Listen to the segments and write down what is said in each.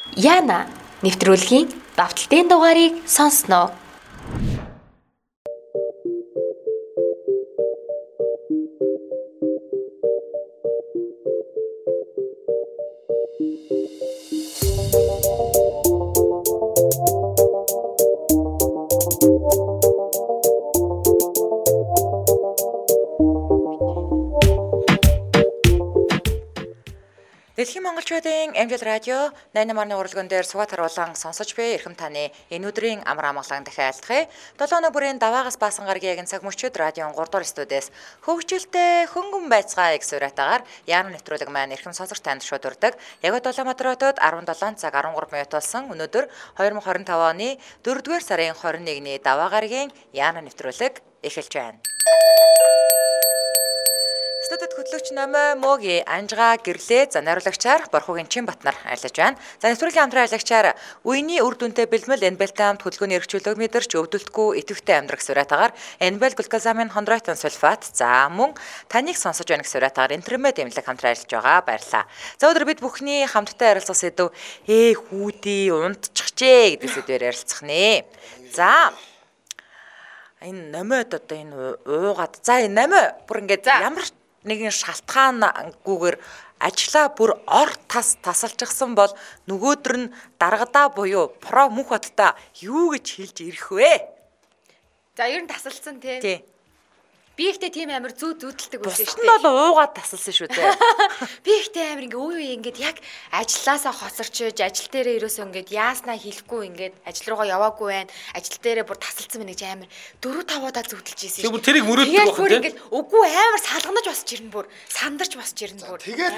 Яна нэвтрүүлгийн давталтын дугаарыг сонсноо. Дэлхийн монголчуудын Амжилт радио 88.1 урлагын дээр сугаад харуулан сонсож буй эрхэм таны энэ өдрийн амар амгалан дахиад айлтгая. 7 өнөө бүрийн даваагаас баасан гарагийн цаг мөчид радион 3 дугаар студиэс хөгжилтэй хөнгөн байцгаая гэсэн уриатаагаар Яна нэвтрүүлэг маань эрхэм сонсогч танд шууд урдаг. Яг Улаанбаатар хотод 17 цаг 13 минут болсон. Өнөөдөр 2025 оны 4-р сарын 21-ний даваа гарагийн Яна нэвтрүүлэг эхэлж байна. Студид хөтлөгч Номой Моги Анжгаа гэрлээ за найруулагчаар Борхогийн Чинбатнар ажиллаж байна. За нэвтрүүлгийн хамтран ажиллагчаар үений үр дүнтэй бэлмэл энбелтамд хөдөлгөөний эрхчлөлөг мэдэрч өвдөлтгүй идэвхтэй амьдрах суриатаагаар энбел глюкозамин хондротин сульфат за мөн таныг сонсож байна гэсэн суриатаагаар интермед эмнэлэг хамтран ажиллаж байгаа баярлалаа. За өдөр бид бүхний хамтдаа ярилцах сэдв хүүдий унтчихжээ гэдэг сэдвээр ярилцах нэ. За энэ Номойд одоо энэ уугаад за энэ Номой бүр ингээд ямар нэгэн шалтгаангүйгээр ажлаа бүр ор тасалчихсан бол нөгөөдөр нь даргадаа буюу про мөнх батта юу гэж хэлж ирэх вэ? За ер нь тасалсан тий. Би ихтэй тийм амар зүүдэлдэг байсан шүү дээ. Бусд нь бол уугаад тасалсан шүү дээ. Би ихтэй амар ингээ үе ингээд яг ажилласаа хоцорчиж ажил дээрээ ерөөсөө ингээд яаснаа хэлэхгүй ингээд ажил руугаа яваагүй байна. Ажил дээрээ бүр тасалсан байна гэж амар 4-5 удаа зүүдэлж ийсэн. Тэг бүр тэрийг мөрөөддөг байх тийм. Ингээд үгүй амар салганаж босч ирнэ бүр. Сандарч босч ирнэ бүр. Тэгээд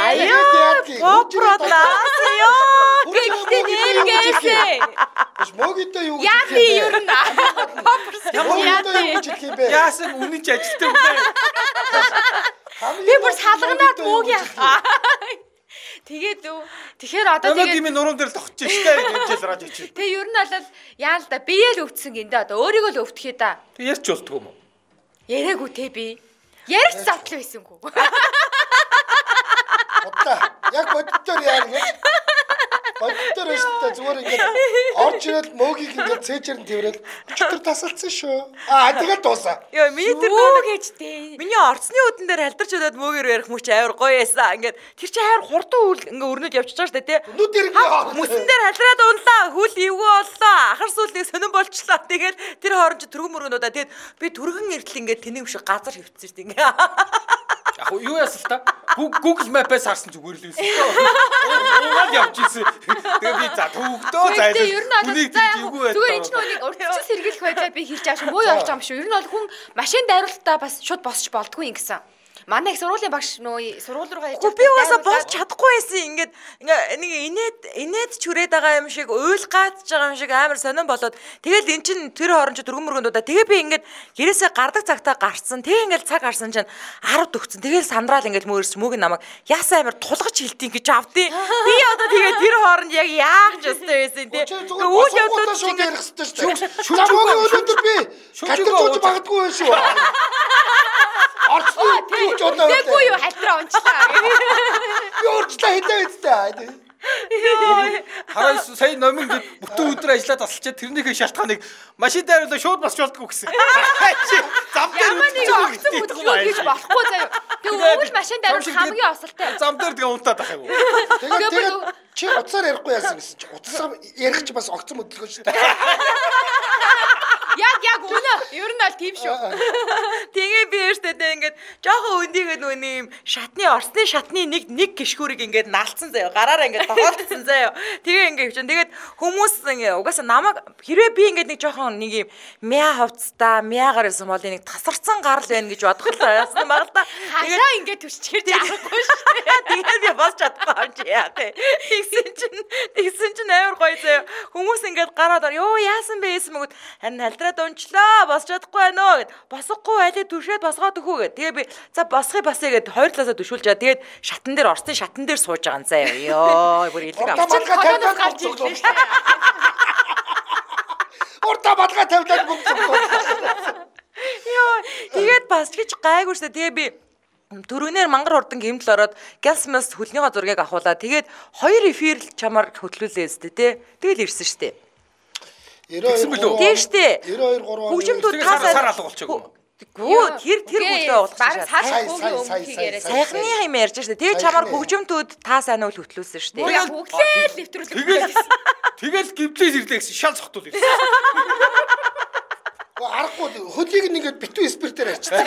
Гэхдээ нэргээсээ. Биш мөгөдөө юу гэж яа би ер нь мөгөдөө юу гэж хэлэх юм бэ? Яасан үнэн ч ажилтдаг юм бэ? Би бүр салганаад мөгийн ах. Тэгэхээр одоо тэгээд юм нуруунд дээр л тогтчих штэ гэж хэлж радио чи. Тэгээ ер нь бол яа л да бие л өвдсөн гин дээ одоо өөрийгөө л өвдөхгүй да. Тэг ярьч болтгоо юм уу? Яриаггүй те би. Ярих завтал байсангүй. Одоо яг боддоор яа гэж боддоор өстө зүгээр ингээд орж ирэл мөгийг ингээд цээжэр нь тэрэл өчтөр тасалсан шүү. Тэгээд дуусаа. Йоо метр гэж дээ. Миний орцны үдэн дээр халдарч удаад мөөгөр ярих мөч авир гоё яасан. Ингээд тэр чи авир хурдан үл ингээд өрнөд явчихж байгаа шүү дээ тий. Нүд ирэх мөсөн дээр халдраад унлаа. Хүл эвгүй боллоо. Ахар сүлнийг сонирн болчлоо. Тэгээд тэр хооронд чи түргэн мөргөнүүдаа тэгээд би түргэн эртэл ингээд тэнэг шиг газар хөвцсөн шүү дээ ингээд. Яг юу яасан л та? Google Map-аас харсан зүгээр л байсан. Уугаад явж ирсэн. Тэгээ би за төвөгдөө зайлаа. Ер нь бол зүгээр энэ ч нэг урдчил сэргийлэх байдлаа би хэлж байгаа шүү. Муу явж байгаа юм шүү. Ер нь бол хүн машин дайруулалтаа бас шууд босч болдгүй юм гэсэн. Манай их сургуулийн багш нөө сургууль руугаа явж би угаасаа болж чадахгүй байсан. Ингээд нэг инээд чүрээд байгаа юм шиг уйл гаадж байгаа юм шиг амар сонирн болоод тэгэл эн чин тэр хооронд дөргөн мөргөндөө тэгээ би ингээд гэрээсээ гардаг цагтаа гарцсан. Тэгээ ингээд цаг гарсан чинь 10 төгцөн. Тэгэл сандраал ингээд мөрөс мөг намайг яасан амар тулгаж хилтийн гэж авдیں۔ Би одоо тэгээ тэр хооронд яг яах ч өстэй байсан тий. Үйл явдлууд шууд ярих хэрэгтэй шүү дээ. Шүлжүүгээ өнөөдөр би шүлжүүж магадгүй байх шүү. Тэгэхгүй юу халтраа унчлаа. Би урчлаа хэдээ үстэй. Хараа сая номын бүтэн өдөр ажиллаад тасалчаад тэрнийхээ шалтгааныг машин дайруулаа шууд босч болдгоо гэсэн. Зам дээр хөдөлгөөн гэж болохгүй заяа. Тэгээ өвөл машин дайруулах хамгийн осолтой. Зам дээр тэгээ унтаад ах юм уу? Тэгээд чи утсаар ярихгүй яасан гэсэн чи утсаар ярих чи бас огцом хөдөлгөөн шүү дээ. Яг үнэ. Ер нь бол тийм шүү. Тэгээ би өөртөө ингээд жоохон өндийгээд нүний юм орсны шатны нэг гიშгүүрийг ингээд наалцсан заяа. Гараараа ингээд тоглолцсон заяа. Тэгээ ингээд хөвчөн. Тэгээд хүмүүс ингээд угаасаа намайг хэрвээ би ингээд нэг жоохон нэг юм мяа хувцтай мяагаар байсан бол нэг тасарсан гарал байна гэж бодхолтой яасан баг л да. Хашаа ингээд төсчгэрч авахгүй шүү дээ. Тэгээд би болж чадахгүй юм чи яа тий. Тэгсэн чинь амар гоё заяа. Хүмүүс ингээд гараад ёо яасан бэ гэсэн мөгөд харин халдраад унчлаа босч чадахгүй байна уу гэд босохгүй байлээ түшээд босгоод өгөө гэд. Тэгээ би за босхыг басъя гэд хоёр талаасаа түшүүлж байгаа. Тэгээд шатан дээр орсны шатан дээр сууж байгаа юм заяа. Йоо бүр илэг авчих. Колоноос гарч ирлээ шүү дээ. Урта батга тавьлаад бүгд. Йоо тэгээд бас ч гайгүй шүү дээ. Тэгээ би Төрөгнөр мангар хурдан гэмтэл ороод гасмас хөлнийхөө зургийг авахуулаа. Тэгээд 2 эфир чамаар хөтлүүлээ өстэй тий. Тэгэл ирсэн штэ. 92 Тийм штэ. 92 3 Хөгжимдүүд сар тасаа алга болчихгүй. Гүү тэр хүлээ уулгах Бараг шээ. сар хүүгийн өмнө яриад. Сайхны юм ярьж штэ. Тэгээд чамаар хөгжимдүүд та сайн үл хөтлүүлсэн штэ. Яа хөглөө нэвтрүүлэх. Тэгэл гимплээс ирлээ гэсэн шал цогтуул ирсэн. аргагүй хөлийг нэгээд битүү спиртээр ачдаг.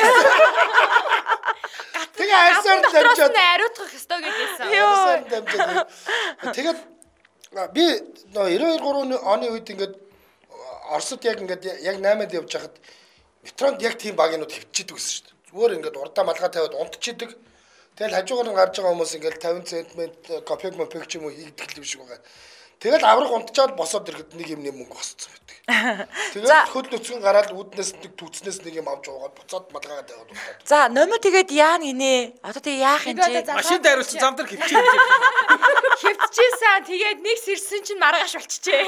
Тэгээ хайсаар дамжаад ариутгах ёстой гэдээсэн. хайсаар дамжаад. Тэгээд би 92 3 оны үед ингээд Оросд яг ингээд яг 8-д явж хахад метронд яг тийм багийнууд хөвчидэг гэсэн шүү дээ. Зүгээр ингээд урдаа малгай тавиад унтчихдаг. Тэгэл хажуугаар нь гарч байгаа хүмүүс ингээд 50 центмент копег мопег ч юм уу хийгдэх юм шиг байгаа. Тэгэл авраг унтчаад босоод ирэхэд нэг юм мөнгө босцсон байдаг. Тэгээд хөл нүцгэн гараад үүднээс нэг түүцнээс нэг юм авч уугаад буцаад малгайгаа тавиад унтаад. За номер тэгээд яа гинэ? Одоо тэг яах юм чи? Машин дайруулсан зам дээр хөвчих юм. Хөвчээсэн тэгээд нэг сэрсэн чинь маргааш болчихжээ.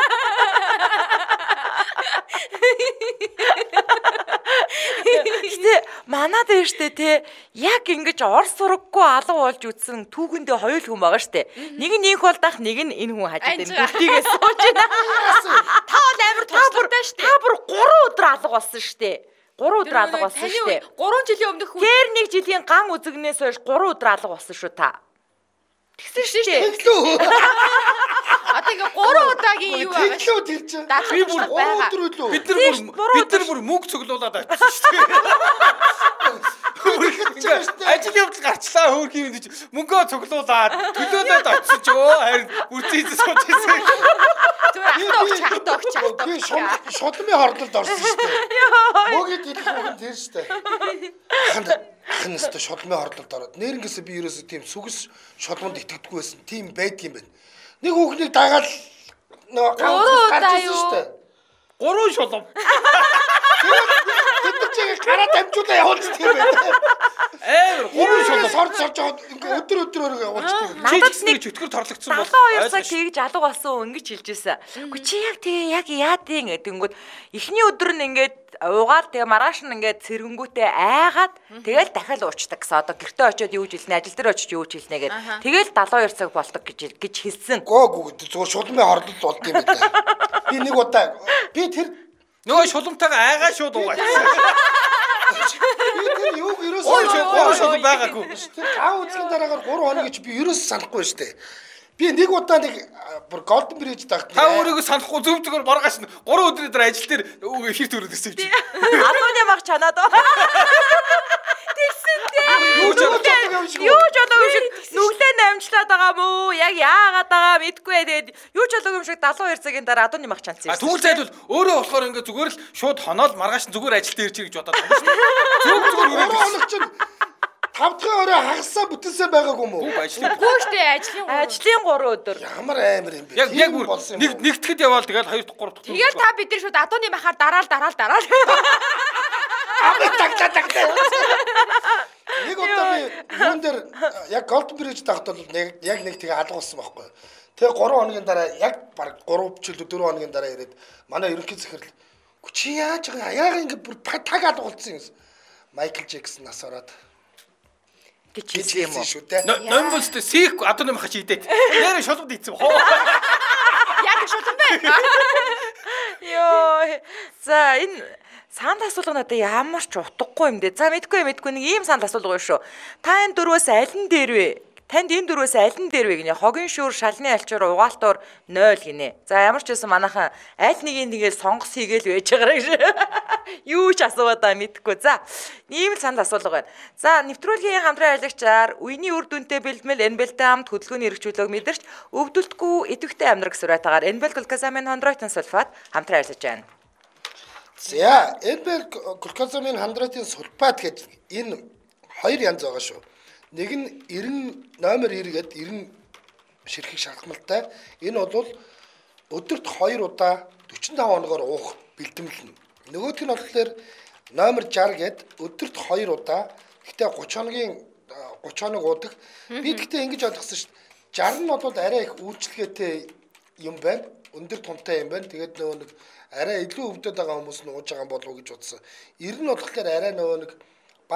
Гэтэ манад байна штэ те яг ингэж орс сураггүй алга болж үтсэн түүхэндээ хоёр хүн байгаа штэ. Нэг нь инх болдах нэг нь энэ хүн хажууд энэ бүгдийгээ сууж байна. Та бол амар туршлагатай штэ. Та бүр 3 өдөр алга болсон штэ. 3 өдөр алга болсон штэ. 3 жилийн өмнөх хүн. Тэр нэг жилийн ган үзэгнээс хойш 3 өдөр алга болсон шүү та. Тэгсэн штэ. Одоо ингээ 3 удаагийн юу байгаа Тэглүү тэр чинь. Би бүр 3 өдөр үлээ. Бид нар бүр мөнгө цуглуулад авчихсан шүү дээ. Ажил явдал гарчлаа хөөх юм гэж мөнгөө цуглуулад төлөөлөд очсон ч өө харин үрцээс сууж ирсэн. зүгээр хатогч. Би шодмын хордолд орсон шүү дээ. Мөгийг идэх хүн тэр шүү дээ. Ахын өстө шодмын хордолд ороод нэрнгэсээ би ерөөсөө тийм сүгэс шодмонд итгэдэггүй байсан. Тийм байдаг юм байна. Нэг хүүхнийг дагаад нөгөө гарч ирсэн шүү дээ. 3 шулам. Бид нар чигээ гараа дамжуулаа явуулчих юм байна. Гурван шулам сорж аваад ингээ өдөр явуулчих. Надад нэг чөтгөр торлогдсон бол 72 цаг тэгж алга болсон ингэж хэлж байсан. Гэхдээ чи яг тэгээ яг яадын гэдэнгүүт эхний өдөр нь ингээд уугаад тэгээ маргааш нь ингээд цэргэнгүүтээ айгаад тэгэл дахиад уучдаг гэсэн. Одоо гэртээ очиод юу ч хэлнэ, ажил дээр очиж юу ч хэлнэ гэд. Тэгэл 72 цаг болдог гэж хэлсэн. Гөө зүгээр шулмын хордолд болд юм байна. Би нэг удаа би тэр нөгөө шулмтайгаа айгаа шууд уугачихсан. би тэр юуг ерөөсөө шулам байгаагүй. Тэр гав үзгийн дараагаар 3 хоног гэж би ерөөсөө санахгүй шүү дээ. Би нэг удаа нэг бүр Golden Bridge тагт. Та өөрийгөө санахгүй зөв зөвөр маргааш нь 3 өдрийн дараа ажил дээр эфир төрөд ирсэн юм чи. Адууны мах чанаад. Юу ч болоогүй юм шиг. Нүглээ намжлаад байгаа мó? Яг яагаад байгаа мэдгүй. Тэгээд юу ч болоогүй юм шиг 72 цагийн дараа адууны мах чанцсан юм. Тэгвэл зайлвал өөрөө болохоор ингээ зүгээр л шууд хоноол маргааш нь зүгээр ажил дээр ирж гэж бодоод байна шүү дээ. Зүгээр өөрөө хоног чинь 5 дахь өрөө хагасаа бүтэнсэн байгаагүй юм уу? Үгүй штэ ажлын Ажлын 3 өдөр. Ямар амар юм бэ? яг бүр нэгтгэд яваал тэгээд 2 дахь 3 дахь. тэгэл та бид нар шууд адууны махаар дараал. Амт тагтаа. Нэг удаа би юун дээр яг Golden Bridge тагт бол яг нэг тэгээ алга болсон байхгүй. Тэгээ 3 хоногийн дараа яг баг 3 жил 4 хоногийн дараа ирээд манай ерөнхий захирал чи яаж байгаа яагаад ингэ бүр таг алга болсон юм. Майкл Джексон нас ороод гэж хэлсэн юм уу? шүү дээ. Номболстой сих адууны мах чи идээд. Нэрэ шулмд ийцэн хоо. Яг шулан байна. Йоо. За энэ санд асуулга надад ямар ч утгагүй юм дээ. За мэдгүй нэг ийм санд асуулга шүү. Та энэ дөрвөөс аль нь дээр вэ? Танд энэ дөрвөөс аль нь дээр вэ гинэ? Хогийн шүүр, шалны альчуур, угаалтуур 0 гинэ. За ямар ч байсан манайхан аль нэгийг тэгэл сонгос хийгээл байж байгаа гэж. Юу ч асууад байгаа мэдгүй. За ийм л санд асуулга байна. За нэвтрүүлгийн хамтран ажиллагчаар үений үр дүнтэй бэлтгэл энбэлтэй хамт хөдөлгөөний эрхчлөлөг мэдэрч өвдөлтгүй идэвхтэй амьдрах сурайтаагаар энбэл глюкозамин хондротын сульфат хамтран ажиллаж байна. За энбэл глюкозамин хондротын сульфат гэж энэ хоёр янз байгаа шүү. Нэг нь 90 номер 90 гээд 90 ширхэг шалгамалтай. Энэ бол өдөрт 2 удаа 45 хоногоор уух бэлтгэл. Нөгөөх нь болохоор номер 60 гээд өдөрт 2 удаа гэхдээ 30 хоног уудаг. Би гэхдээ ингэж ойлгосон шүү дээ. 60 нь бол арай их үйлчлэгээтэй юм байна. Өндөр тунтай юм байна. Тэгээд нөгөө нэг арай илүү өвдөд байгаа хүмүүс нь ууж байгаа болов уу гэж бодсон. 90 нь болохоор арай нөгөө нэг баг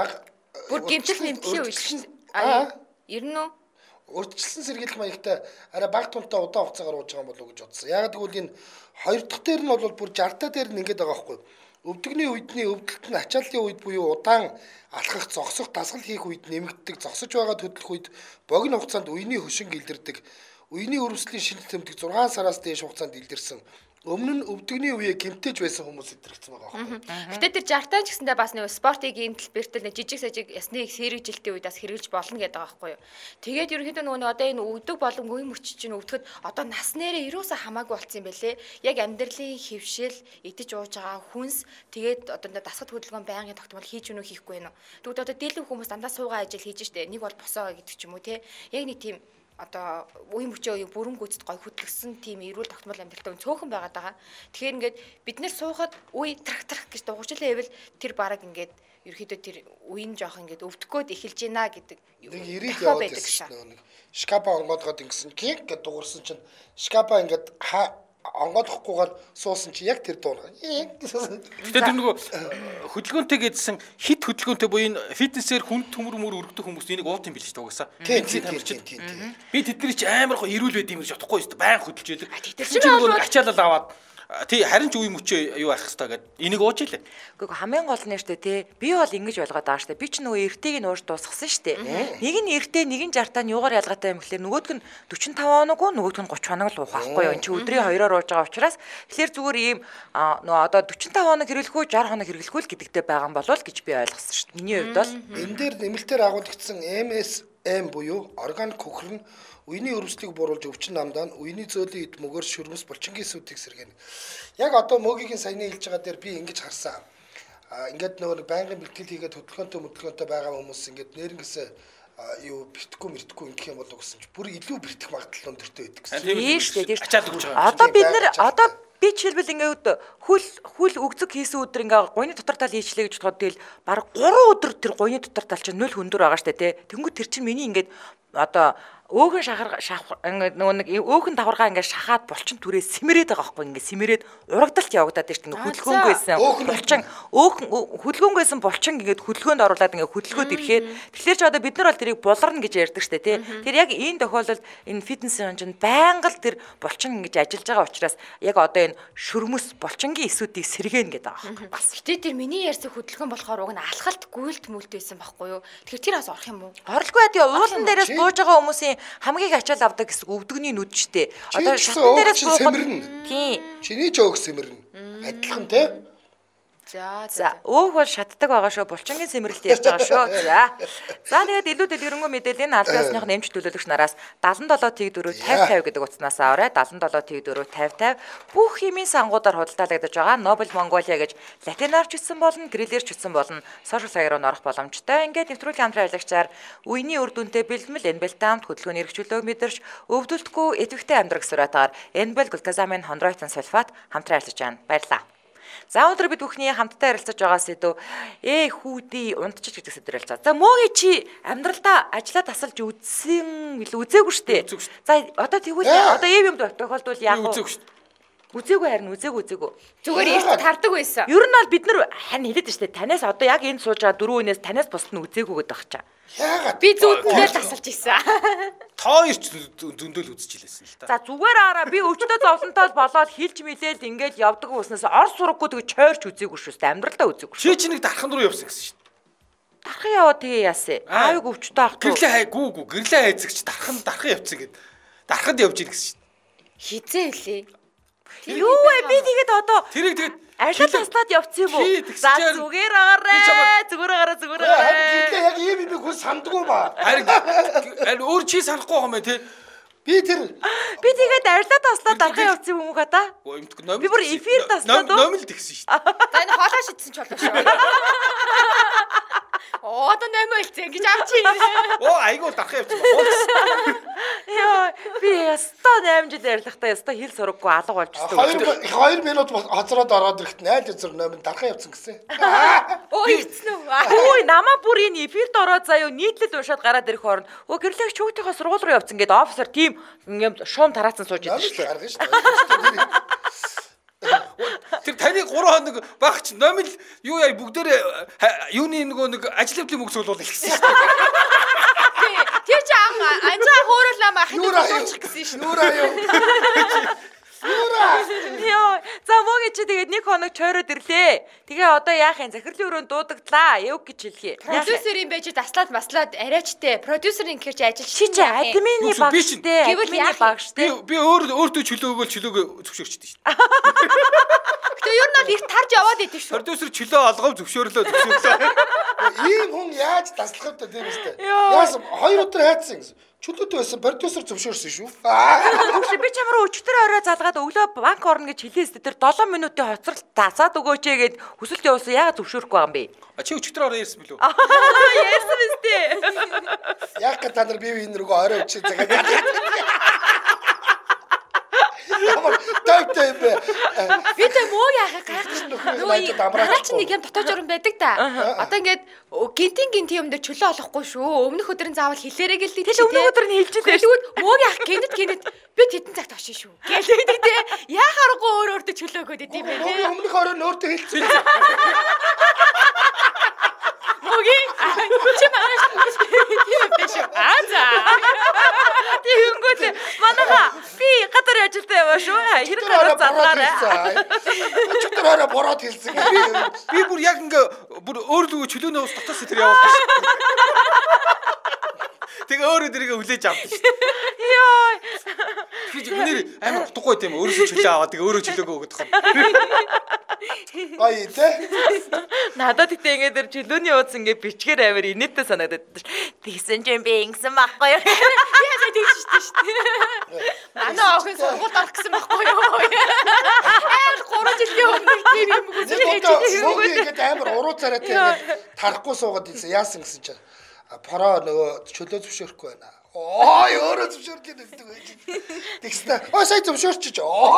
Бүр гэмтэл нэмтлийн үед шүү дээ. Ер нь үү? Урьдчилсан сэргийлэх маягтай арай бага тунтай удаан хугацаагаар ууж байгаа болов уу гэж бодсон. Яг тэгвэл энэ хоёр дахь дээр нь бол бүр 60 та дээр нь ингээд байгаа байхгүй. Өвдөгний үедний өвдөлт нь ачааллын үед буюу удаан алхах, зогсох, дасгал хийх үед нэмэгддэг, зогсож байгаа төдөлх үед богино хугацаанд үений хөшинг илэрдэг. Үений өрөвслийн шинж тэмдэг 6 сараас дээш хугацаанд илэрсэн. Өмнө нь өвдөгний үеэ гэмтэж байсан хүмүүс илэрсэн байгаа байхгүй. Гэтэ тэр 60 таа ч гэсэндээ бас нэг спортын гэмтэл бэртэл нэг жижиг сажиг ясны сэрэгжилтийн үед бас хэрэгжилж болно гэдэг байгаа байхгүй юу. Тэгээд ерөнхийдөө нөгөө одоо энэ өвдөг болон үе мөч чинь өвдөхөд одоо нас нэрээ юусаа хамаагүй болцсон юм бэлээ. Яг амьдралын хөвшил, идэж ууж байгаа хүнс тэгээд одоо дасгал хөдөлгөөн байнгын тогтмол хийж өгнө хийхгүй нэ. Тэгвэл одоо дийлэн хүмүүс дандаа суугаа ажил хийж штэ. Нэг бол босоо гэдэг ч юм уу те. Яг нэг тийм одоо үе мөчөө бүрэн гүйцэд гой хөтлөсөн тийм эрүүл тогтмол амьдралтай цөөхөн байгаад байгаа. Тэгэхээр ингээд бид нэр суухад үе трах гэж дугуйчлаа хэвэл тэр бараг ингээд ерөөхдөө тэр үеийн жоох ингээд өвдөхгөөд эхэлж байна гэдэг. Нэг ирээд яваад байсан нэг шкапа онгоодгоод ингэсэн кик гэж дуурсан чинь шкапа ингээд онгоодохгүйгээр суусан чи яг тэр дуурай. Гэтэ тэр нөгөө хөдөлгөөнтэй гэдсэн хит хөдөлгөөнтэй буюу энэ фитнесээр хүн төмөр мөр өргөдөх хүмүүс энийг уут юм биш ч угаасаа. Тийм. Би тэдний чи амар гоо эрүүл байд юм гэж бодохгүй шүү дээ. Баян хөдөлж идэг. Тэр чинь нөгөө ачаалал аваад тий харин ч үе мөчөө юу арах хэрэгтэй гэдэг энийг ууж илээ. Гэхдээ хамгийн гол нь штэ тий би бол ингэж ойлгоод байгаа штэ. Би ч нөгөө эртэйг нь ууж дуусгасан штэ. Нэг нь эртэй, нэг нь 60 таа нь юугаар ялгаатай юм гэхэлэр нөгөөдг нь 45 хоног уу, нөгөөдг нь 30 хоног л уух байхгүй юу. Энд чи өдрийн 2-оор ууж байгаа учраас тэгэхээр зүгээр ийм нөгөө одоо 45 хоног хэрэглэхгүй 60 хоног хэрэглэхгүй л гэдэгтэй байгаа юм болов гэж би ойлгосон штэ. Миний хувьд бол энэ дээр нэмэлтээр агуулгдсан MSM буюу органик хөхөр нь үений өрөвслийг бууруулж өвчин намдаа нь үений зөөлөн эд мөгөөр шүрмэс булчингийн сүдийг сэргэнэ. Яг одоо мөгийн саяны хэлж байгаа дээр би ингэж харсан. Ингээд нөгөө байнгын бэлтгэл хийгээд хөдөлгөөнтэй байгаа хүмүүс ингээд нэрнгэсээ юу бэртгэхгүй мэртгэхгүй ингэх юм болов гэсэн чинь бүр илүү бэртэх магадлал өндөртэй байдаг гэсэн. Тийм шүү дээ. Ачаал өгч байгаа. Одоо бид нэр одоо би жишээлбэл ингээд хөл өгзөг хийсэн өдөр ингээд гойны дотор тал хийчлээ гэж бодоход тэгэл баг 3 өдөр тэр гойны дотор тал чинь 0 хөндөр байгаа штэ тий. Тэнгүү тэр чинь миний ингээд одоо өөхөн ингээд нөгөө нэг өөхөн даваргаа ингээд шахаад булчин түрээ симэрээд байгаа байхгүй ингээд симэрээд урагдалт явагдаад байна шүү дээ хөдөлгөөнгүйсэн булчин хөдөлгөөнгүйсэн булчин ингээд хөдөлгөөнд оруулаад ингээд хөдөлгөөд ирэхээр тэгэхээр ч одоо бид нар бол тэрийг буларна гэж ярьдаг шүү дээ тий. Тэр яг энэ тохиолдолд энэ фитнесийн чинь байнга л тэр булчин ингэж ажиллаж байгаа учраас яг одоо энэ шүрмэс булчингийн эсүүдийг сэргээнэ гэдэг байгаа бас. Гэтэ тэр миний ярьсан хөдөлгөөн болохоор уг нь алхалт гүйлт мүлт байсан байхгүй юу. Тэгэхээр тэр бас орох юм уу? Орлгүй тий уулан дээрээс бууж байгаа хүмүүсийн хамгийн ачаал авдаг гэсэн өвдөгний нүд штэ. Одоо шатан дээрээс буухад тий. Чиний ч өөх сэмэрнэ. Адилхан тий. За өөх бол шатдаг байгаа шүү. Булчингийн сэмэрлэлт ярьж байгаа шүү. За тэгээд илүү дэлгэрэнгүй мэдээллийн албан ёсных нэмж төлөөлөгч нараас 77-4 50-50 гэдэг утаснаас аваарай. 77-4 50-50 бүх химийн сангуудаар худалдаалагдаж байгаа Nobel Mongolia гэж латинаар ч үтсэн болно, кириллээр ч үтсэн болно. Сошиал хаягаар нь орох боломжтой. Ингээд нэвтрүүлгийн хамтран ажиллагчаар үений үр дүнтэй бэлтгэл Энбелтамт хөдөлгөөний эрхчлөлөө мэдэрч өвдөлтгүй идэвхтэй амьдрах сураатаар Энбел глутазамин хондроитин сульфат хамтран ажиллаж байна. Баярлалаа. За өнөөдөр бид бүхний хамтдаа ярилцаж байгаа сэдв хүүдий унтчих гэдэг сэдвээр ярилцаа. За мөөгийн чи амьдралдаа ажиллаа тасалж үзсэн үзээгүй шүү дээ. За одоо тэгвэл одоо ийм юм тохиолдвол яах вэ? Үзээгүй харин үзээгүй. Зүгээр эрт тардаг байсан. Ер нь бол бид нар харин хэлээд штэ танаас одоо яг энд сууж байгаа дөрөв хүнээс танаас бусд нь үзээгүй гэдэг ачаа. Яагаад би зүуднээр тасалж ийсэн. Тоо ирч зөндөл үзэж илээсэн л та. За зүгээр араа би өвчтөө зовлонтой болоод хилж мэлээл ингээд явдаг уснаас ор сураггүй тэгээ чойрч үзээгүй шүү дээ. Амьдралдаа үзээгүй шүү. Чи нэг дархан руу явсан гэсэн шүү дээ. Дархан яваа тэгээ яасэ. Аавыг өвчтөө авах. Гэрлээ хайггүй гэрлээ хайцагч дархан явцсан гэд. Дарханд явж ийн гэсэн шүү дээ. Хизээ лээ. Юу вэ би тэгээд одоо тэрийг тэгээд ажил таслаад явцсан юм уу? За зүгээр агаарай. Зүгээр агаарай. Гэрлээ яг ийм юм хүн сандгүй ба. Харин өөр чи санахгүй юм ээ тий. Би тэгээд ажил таслаад дархан явцсан юм уу гадаа? Би бүр эфир таслаад номлд гисэн шүү дээ. За энэ хоолоо шидсэн ч болов шүү. Одоо нэмэлцэн гэж авчи. Айгуу дархан явцсан байна. Яа би ястаа 8 жил ярьлахтаа ястаа хэл сураггүй алга болж өстөө. 2 минут хоцроод ороод ирэхэд найл зүр номын дархан явцсан гэсэн. Ийцэн үү? Намаа бүр энэ эфирт ороод заяа нийтлэл уншаад гараад ирэх орно. Гэрлэх чөөгтийнхөө сургууль руу явцсан гэдэг офисер тийм юм шуум тараацсан сууж идэв шүү дээ. Гаргана шүү дээ. Тэр таны 3 хоног багч номил юу яа бүгдээрээ юуны нэг ажил явдлын мөнгө цуглуулах гэсэн шүү дээ. Тэр чи анжаа хөөрөл ам ахын дуучих гэсэн шүү. Нүраа юу? Йоо, за мөг чи тэгээд 1 хоног чойроод ирлээ. Тэгээ одоо яах юм? Захирлын өрөөнд дуудагдлаа. Яв гэж хэлхий. Продюсерийн байж таслаад маслаад арайчтэй. Продюсерийн хэрч ажиллаж чи админы багштэй. Гэвэл Админы багштэй. Би өөртөө чөлөөгөө зөвшөөрчтэй шүү дээ. Тэгээ ер нь бол их тарж яваад идэв шүү. Продюсер чөлөө олгов зөвшөөрлөө. Ийм хүн яаж таслах вэ тийм үстэй. Яасан 2 өдөр хайцсан гэсэн. Чөлөөтэй байсан продюсер зөвшөөрсөн шүү. Үгүй би чамруу өчтөр орой залгаад өглөө банк орно гэж хэлээстэй тэр 7 минутын хоцролт тасаад өгөөч гэд хүсэлт явуулсан яагаад зөвшөөрөхгүй байгаа юм бэ? Чи өчтөр орой ярьсан билүү? Ярьсан биз Яг та нар бие биенээ рүү орой өчөө цагаад. Ямар тайвтай бэ? Би тэ муу яахыг гайхаж нөхөр чи нэг юм дотоод журам байдаг та. Одоо ингээд гинт юм дээр чөлөө олохгүй шүү. Өмнөх өдрийн заавал хэлээрэй гэлээ. Тэгэл өмнөх өдөр нь хэлж дээ. Тэгвэл муу яах гинт би тэдэн цагт очив шүү. Гэлээ тэ яхааргүй өөртөө чөлөө өгөөд идэв бэ тэ. Өмнөх орой нь өөртөө хэлсэн. Моги чи маргааш тийм биш үү? За. Тэгэнгүүт манайха би гадар ажилдаа яваа шүү. Хэрэг гараад залгаарай. Өчтөр орой бороод хэлсэн. Би бүр яг ингээ бүр өөрлөгөө чөлөөний ус дотоос тэр явуулсан шүү. Тэгээ өөрөө дэргээ хүлээж авсан шүү. Йоо. Би үнээр амар утгагүй тийм өөрөөсөө чөлөө аваад тэгээ өөрөө чөлөөгөө өгөх юм. Ой тэ. Надад тэгтээ ингээд чөлөөний ууц ингээд бичгээр амар инээдтэй санагдаад байна. Тэгсэн чинь би ингэсэн байхгүй юу? Яа тэгж шүү. Манай охин сургуульд орох гэсэн байхгүй юу? 3 жилийн өмнө тийм юм Моги ингээд амар уруу царайтай ингээд тарахгүй суугаад ийсэн. Яасан гэсэн чинь параа нөгөө чөлөө зөвшөөрөхгүй байна. Ой өөрөө зөвшөөрч ирдэг байж. Тэгснэ. Ой сая зөвшөөрчих.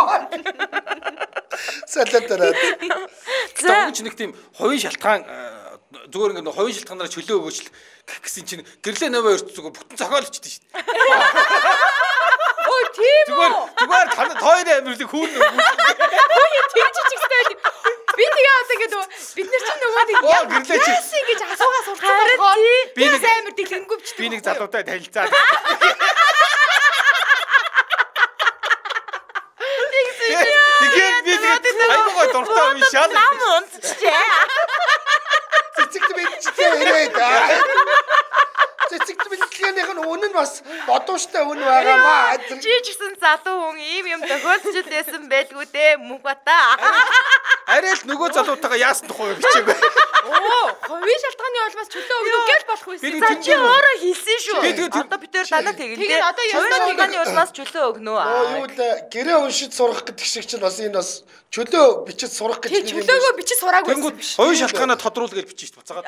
Салатараа. За нэг тийм хувийн шалтгаан зүгээр ингээд хувийн шалтгаанаар чөлөө өгөөч гэсэн чинь гэрлээ наваа өрт зүгээр бүтэн зохиолчдээ шүү дээ. Ой тийм үү. Зүгээр танад хоёрын амьдралыг хүүн тэгж чигтэй. Би тэгээ одоо ингэ бид нар чинь нөгөө гэрлээ чи гэж асуугаа сурсан болохоор би нэг амар дэлгэнгүй ч би нэг залуутай танилцаад тэгээд би айгуугаа дуртай юм шал Нам унтчихээ. Цэцэгт мэдчихээ ирээд. Цэцэгт мэдчихээнийх нь үнэн бас бодууштай үн байгаамаа. Чи ч гэсэн залуу хүн ийм юм тохиолдож байсан байлгүй дээ мөнх бата. арай л нөгөө залуутайгаа яасан тухай бичээгүй. Оо, хувийн шалтгааны улмаас чөлөө өгнө гэж болох байсан. За чи өөрөө хэлсэн шүү. Тэгээд Одоо бид нэр данаа тэгэн дээ. Тэгээд одоо хувийн шалтгааны улмаас чөлөө өгнө үү? Юу л гэрээ уншиж сурах гэдэг шиг чинь бас энэ бас чөлөө бичиж сурах гэж тийм чөлөөгөө бичиж сураагүй Тэнгүүд хувийн шалтгаанаа тодруулах гэж бичиж шít буцаагаад.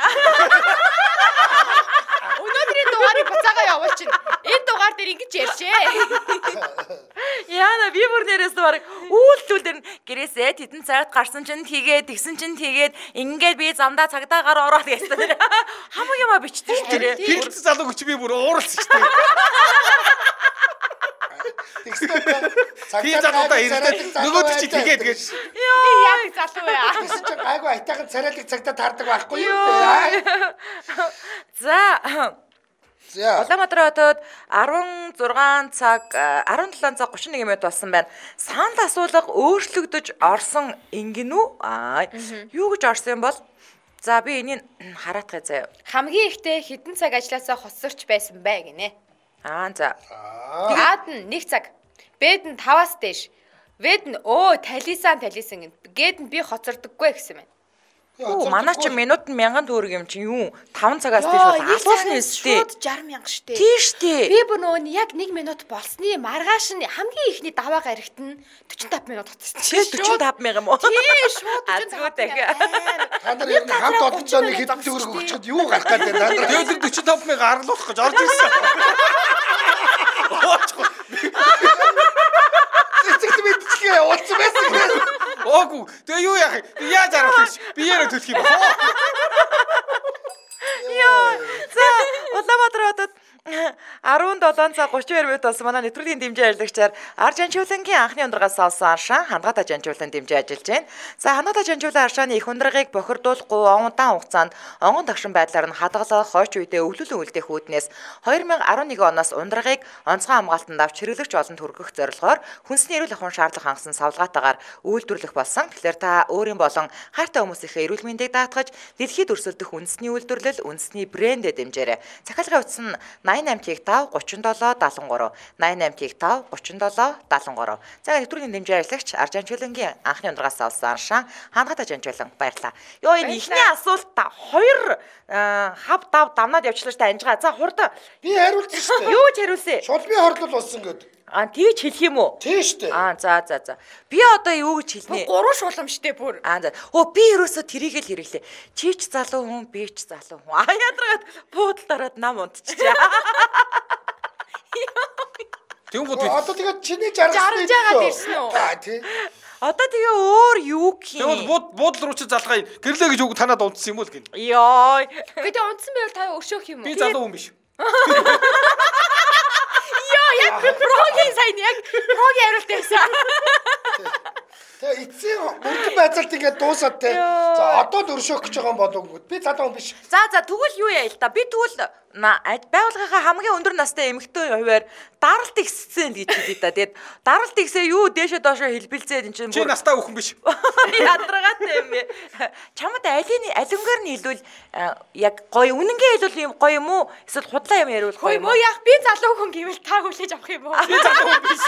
Өнөөдрийн дугаарыг буцаага явуулчихна. Энэ дугаар дээр ингэж ярьшээ. Яна би бүр нэрээс баг үүлдүүлдэр гэрээсээ тэдэн цагт гарсан чинь тэгээд тэгсэн чинь тэгээд ингээд би замдаа цагдаагаар ороод гэсэн. Хамаг юма бичдэг шүү дээ. Хэрэгц залуу хүч би бүр ууралсан шүү дээ. Цагтаа залуудаа ирээд нөгөөд чи тэгээд гэж. Яг залуу яа. Гэсэн чинь гайгүй айтайхан царайлаг цагтаа таардаг байхгүй юу? За Улаанбаатар хотод 16 цаг 17 цаг 31 минут болсон байна. Санд асуулга өөрчлөгдөж орсон ингэн үү? Юу гэж орсон юм бол? За би энийг хараатгая заяа. Хамгийн ихтэй хэдэн цаг ажилласаа хоцсорч байсан бай гинэ. За. Аад нь 1 цаг. Бэд нь 5-аас дээш. Вэд нь талисан гин. Гээд нь би хоцордоггүй гэсэн байна. Манай чи минут нь 1000 төгрөг юм чи юу? 5 цагаас дээш бол асуулна өстэй. Шууд 60,000 штэ. Тийш дээ. Би бүр нөгөө яг 1 минут болсны маргааш нь хамгийн ихний даваа гарагт нь 45 минут хоцсон. Чи 45,000 юм уу? Тий, шууд 45,000. Та нар яг хамт олонцооны хэдэн төгрөг өгчөд юу гарах гэдэг та нар. Тэгээд 45,000 арлуулах гэж орж ирсэн. Цэцэгт мэдчихээ уулцсан байсан. Оогүй. Тэгээ юу яах вэ? Би яаж аруулах вэ? Би ярэ төлөх юм байна. За Улаанбаатар хотод 17 цаг 32 минут болсон манай нэвтрүүлгийн дэмжээ ажиллагчаар Ар жанжуулангийн анхны ундрагаас олсон аршаа хандгата жанжуулан дэмжээ ажиллаж байна. За хандгата жанжуулан аршааны их ундрагыг бохирдуулахгүй удаан хугацаанд онгон тагшин байдлаар нь хадгалах хойч үедээ өвлөлөн үлдээх үүднээс 2011 оноос ундрагыг онцгой хамгаалтанд авч хэрэглэгч олонд хүргэх зорилгоор хүнсний эрүүл ахуйн шаардлага хангасан савлгаатаагаар үйлдвэрлэх болсон. Тэгэхээр та өөрийн болон хайртай хүмүүсийнхээ эрүүл мэндийг даатгаж дэлхийд өрсөлдөх үндэсний үйлдвэрлэл, үндэсний брэндэд дэмжээрэй. Захиалгын утас нь 88-5 37 73 88-5 37 73. За нэвтрүүлгийн дэмжээ ажиллагч Ар жанжуулангийн анхны ундрагаас олсон аршаа хандгата жанжуулан баярлаа. Йоо энэ ихний асуулт та 2 хав дав давнаад явчлаа та анжгаа. За хурдан. Би хариулсан шүү дээ. Юу ч хариулсан. Шулмын хорлол болсон гэд. Тийч хэлэх юм уу? Тийм шүү дээ. За. Би одоо юу гэж хэлнэ? 3 шуламжтэй бүр. За. Би ерөөсө тэрийг л хэрэглээ. Чич залуу хүн, би ч залуу хүн. Ядаргаад буудал дараад нам унтчихжээ. Тэнгууд Одоо тэгээд чиний жаргал жаагаад ирсэн үү? Тий. Одоо тэгээ өөр юу гэх юм? Тэнгууд буудал руу чи залгаа гэрлээ гэж үг танаад унтсан юм уу л гин. Йоо. Гэтэ унтсан байвал та өршөөх юм уу? Би залуу хүн биш. Яг прогийн сайн яг прогийн хариулт байсан. Тэгээ эцсийн мөнгө байцаалт ингээд дуусаад те. За одоо л өршөөх гэж байгаа юм болов. Би залуу хүн биш. За тэгвэл юу яа л та. Би тэгвэл байгууллагынхаа хамгийн өндөр настай эмэгтэй хуваар даралт ихссэн л гэж хэлээ да. Тэгээд даралт ихсээ юу дээшээ доошоо хэлбэлзээд энэ чинь Чи настай хүн биш. ядаргаатай юм бэ. Чамд алингаар нь хэлвэл яг гоё үнэнгээ хэлвэл юм гоё юм уу? Эсвэл худлаа юм яриул гоё юм уу? Яг би залуу хүн гэвэл та хүлээж авах юм уу? Би залуу хүн биш.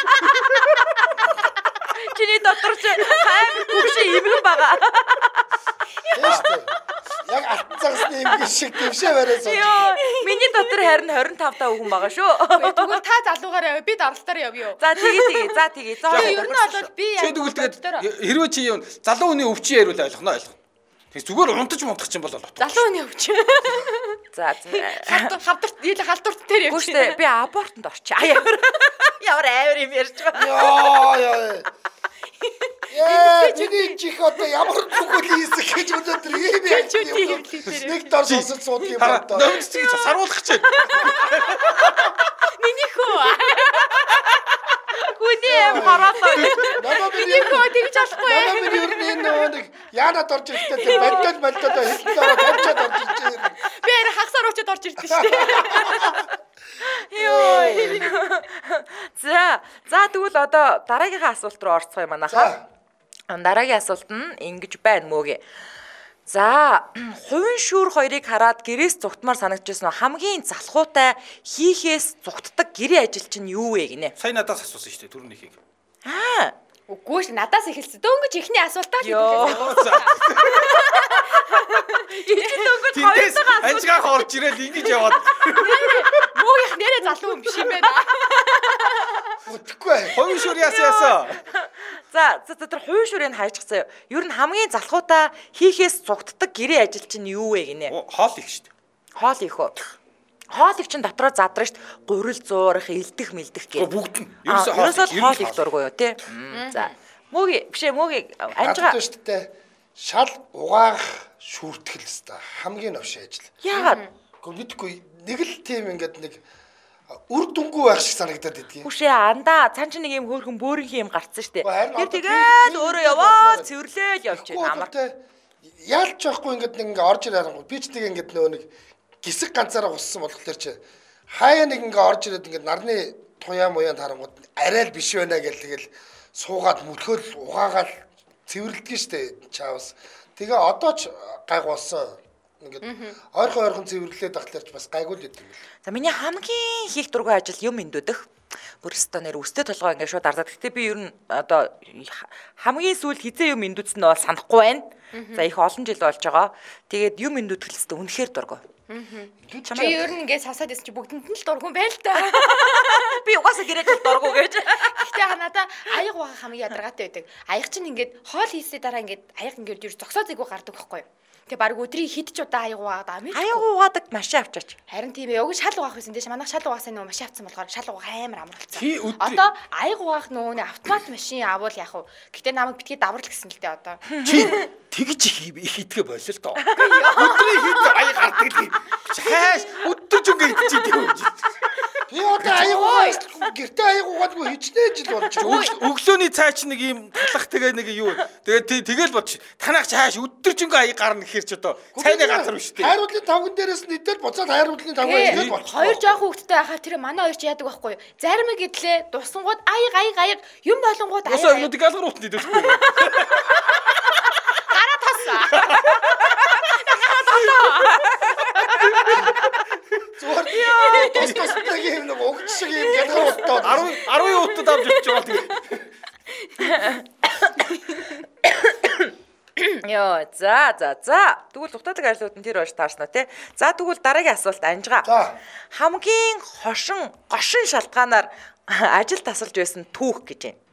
Чиний дотор чи хайр бүгши имгэн байгаа. Тийм шүү дээ. Яг алтан цагсны эмгэн шиг дэвшээ барай сууж. Миний дотор харин 25 та хүн байгаа шүү. Тэгвэл та залуугаар явъя, би даралтаар явъя юу? За тэгээ. За Ер нь бол би Чи тэгвэл тэгээд хэрвээ чи юм залуу хүний өвчин яриул ойлгоно. Тэг зүгээр унтаж мунтах чинь бол болоо. залуу хүний өвч. За. Халдварт дээр явж. Гүштэй би абортонд орчих. Ямар авир юм ярьж байгаа. Яа. Чиний чих одоо ямар бүхэл хийсэх гэж өнөөдөр ийм яаж юм. Нэг дор сонсож суудаг юм байна. Нөөцийг саруулах чинь. Миний хөө. Хүний юм хараад. Миний хөө тэгж болохгүй. Намайг ер нь энэ нэг яанад орж ирэхдээ тэр бандад хэлтээр тавьчаад орж ирж байна. Би арай хагасаар уучаад орж ирдэ шүү дээ. За тэгвэл одоо дараагийнхаа асуулт руу орцгоё манайхаа. Дараагийн асуулт нь ингэж байна мөөгээ. За, хувийн шүүр хоёрыг хараад гэрээс зугтмаар санагдчихсан хамгийн залхуутай хийхээс зугтдаг гэрээ ажил чинь юу вэ гинэ? Сая надаас асуусан шүү дээ түрүүнийхийг. Үгүй ш надаас эхэлсэн. Дөнгөж ихний асуултаа л хэлээ. Дөнгөж хоёртойгоо анжгаах орж ирэл ингэж яваад. Мөөх нэрээ залуу юм биш юм байна. Үтгэхгүй. Хувийн шүүр яасан. За тэр хувийн шүүрийг хайчихсан юу? Ер нь хамгийн залхуутай хийхээс зугтдаг гэрээ ажил чинь юу вэ гинэ? Хоол их шүү дээ. Хоол их үү? Хоол их чинь дотроо задраа шүү дээ. Гурил зуурах, илдэх мэлдэх гэх. Бүгд нь. Ерөөсөө хоол их дургүй юу тий? За. Мөгийг анжгаа шүү дээ. Шал угаах шүүртгэл хэвээр хамгийн новш ажил. Яагаад? Гэхдээ нэг л тийм ингээд нэг үр дүнгүй байх шиг санагдаад идэгий. Хүшээ андаа цаан чи нэг юм хөөрхөн бөөрийн юм гарцсан штэ. Тэр Тэгээд тэгээд өөрөө яваад цэвэрлээл явж байна амар. Яалч байхгүй ингээд нэг орж ирээрангуй. Би ч нэг ингээд нөгөө нэг гисэг ганцаараа гуссан болохоор чи хаяа нэг ингээд орж ирээд ингээд нарны туяа муяанд харангууд арай л биш байна гэл тэгэл суугаад мөлхөөл угаагаал цэвэрлдэг штэ чаавс. Тэгээ одоо ч гайгуулсан. Ингээд ойрхон цэвэрлээд ахлаарч бас гайгүй л идэв. За миний хамгийн хийх дургүй ажил юм эндүүдэх. Бүрстэ нэр өстэй толгой ингээд шууд ардаад. Гэтэ би ер нь одоо хамгийн сүүл хизээ юм эндүүдсэн нь бол санахгүй байна. За их олон жил болж байгаа. Тэгээд юм эндүүдэх хэвээр үнэхээр дургүй. Чи ер нь ингээд сасаад исэн чи бүгдэнд нь л дургүй байл та. Би угаасаа гэрэж дургүй гэж. Гэтэ надаа аяг угаах хамгийн ядаргаатай байдаг. Аяг чинь ингээд хоол хийсээ дараа ингээд аяг ингээд юу зогсоо зэйгүү гардаг байхгүй юу? Тэгээ баг өдрийн хидч удаа аяг угаагаад амиж. Аяг угаадаг машин авчаач. Харин тийм ээ. Уг шал угаах байсан тийм манайх шал угаасан нөгөө машин авсан болохоор шал угаах амар болсон. Тий өдөр. Одоо аяг угаах нөгөө автомат машин авал яах вэ? Гэтэ намайг битгий даврал гэсэн л дээ одоо. Чи тэгж их идгээ болол тоо. Өдрийн хид аяг гардаг. Хайш өдөр өдөржингөө идчихийдээ юм. Би одоо аягаа гэртээ аягаадгүй хичнээн жил болж байна. Өглөөний цай ч нэг юм талах тэгээ нэг юу. Тэгэл бодчих. Танаач хааш өдөржингөө аяг гарна гэхэр ч одоо цайны газар биш үү? Хайруулын тавган дээрээс нийтэл буцаад хайруулын тавган идэл болчих. Хоёр жоох хүүхдтэй байхаар тэр манай хоёр ч яадаг байхгүй юу? Зарим гэдлээ дусангууд аяг юм болонгууд Ус өмнөд галгар утны дэвхгүй. гараа тасаа. Зүгээр тусдаг юм нэг өгч шиг юм галгар утаад 10 утад авч өчж байгаа тийм. Йоо, за. Тэгвэл тухтаадаг ажлууд нь тэр байж таарснаа тий. За тэгвэл дараагийн асуулт Анжгаа. За. Хамгийн гошин шалтгаанаар ажил тасалж байсан түүх гэж байна.